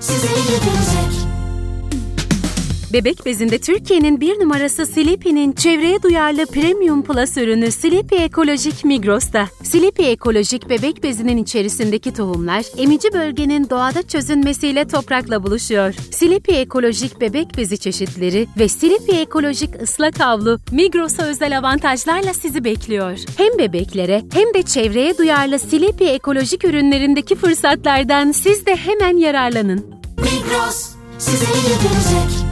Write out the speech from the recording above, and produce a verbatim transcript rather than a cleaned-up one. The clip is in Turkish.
size iyi gelecek. Bebek bezinde Türkiye'nin bir numarası Sleepy'nin çevreye duyarlı Premium Plus ürünü Sleepy Ekolojik Migros'ta. Sleepy Ekolojik bebek bezinin içerisindeki tohumlar emici bölgenin doğada çözünmesiyle toprakla buluşuyor. Sleepy Ekolojik bebek bezi çeşitleri ve Sleepy Ekolojik ıslak havlu Migros'a özel avantajlarla sizi bekliyor. Hem bebeklere hem de çevreye duyarlı Sleepy Ekolojik ürünlerindeki fırsatlardan siz de hemen yararlanın. Migros, size iyi gelecek.